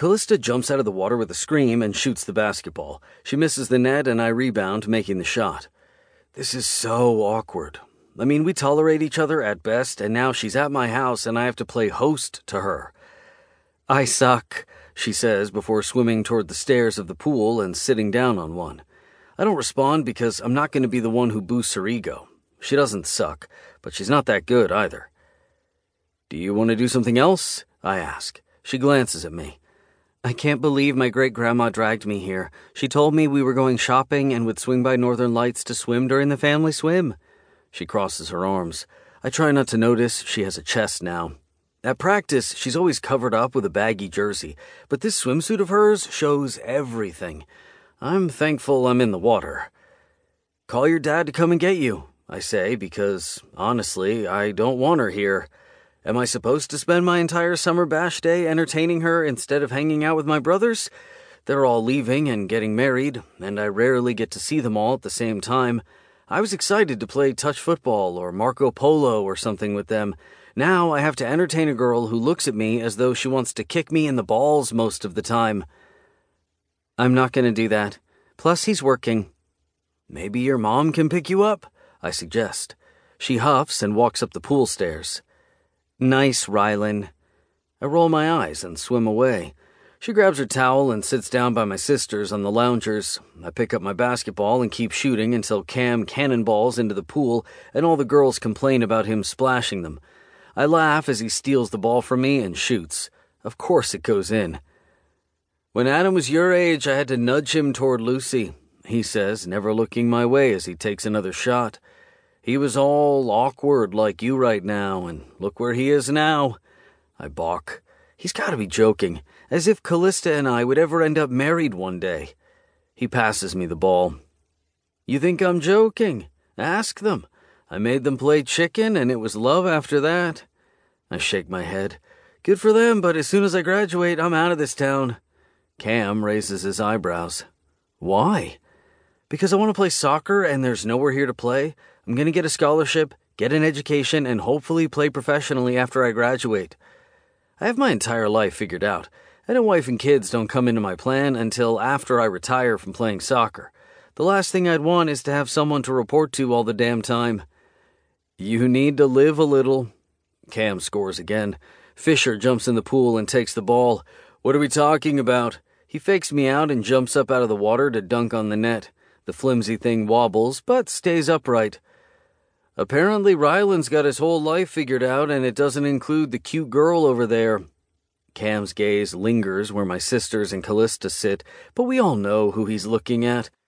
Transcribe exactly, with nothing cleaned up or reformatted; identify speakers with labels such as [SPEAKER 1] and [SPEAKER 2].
[SPEAKER 1] Callista jumps out of the water with a scream and shoots the basketball. She misses the net and I rebound, making the shot. This is so awkward. I mean, we tolerate each other at best, and now she's at my house and I have to play host to her. I suck, she says before swimming toward the stairs of the pool and sitting down on one. I don't respond because I'm not going to be the one who boosts her ego. She doesn't suck, but she's not that good either. Do you want to do something else? I ask. She glances at me. I can't believe my great-grandma dragged me here. She told me we were going shopping and would swing by Northern Lights to swim during the family swim. She crosses her arms. I try not to notice she has a chest now. At practice, she's always covered up with a baggy jersey, but this swimsuit of hers shows everything. I'm thankful I'm in the water. Call your dad to come and get you, I say, because, honestly, I don't want her here. Am I supposed to spend my entire summer bash day entertaining her instead of hanging out with my brothers? They're all leaving and getting married, and I rarely get to see them all at the same time. I was excited to play touch football or Marco Polo or something with them. Now I have to entertain a girl who looks at me as though she wants to kick me in the balls most of the time. I'm not going to do that. Plus, he's working. Maybe your mom can pick you up, I suggest. She huffs and walks up the pool stairs. Nice, Rylan. I roll my eyes and swim away. She grabs her towel and sits down by my sisters on the loungers. I pick up my basketball and keep shooting until Cam cannonballs into the pool and all the girls complain about him splashing them. I laugh as he steals the ball from me and shoots. Of course it goes in. When Adam was your age, I had to nudge him toward Lucy, he says, never looking my way as he takes another shot. He was all awkward like you right now, and look where he is now. I balk. He's got to be joking, as if Callista and I would ever end up married one day. He passes me the ball. You think I'm joking? Ask them. I made them play chicken, and it was love after that. I shake my head. Good for them, but as soon as I graduate, I'm out of this town. Cam raises his eyebrows. Why? Because I want to play soccer, and there's nowhere here to play. I'm going to get a scholarship, get an education, and hopefully play professionally after I graduate. I have my entire life figured out, and a wife and kids don't come into my plan until after I retire from playing soccer. The last thing I'd want is to have someone to report to all the damn time. You need to live a little. Cam scores again. Fisher jumps in the pool and takes the ball. What are we talking about? He fakes me out and jumps up out of the water to dunk on the net. The flimsy thing wobbles, but stays upright. Apparently Ryland's got his whole life figured out, and it doesn't include the cute girl over there. Cam's gaze lingers where my sisters and Callista sit, but we all know who he's looking at.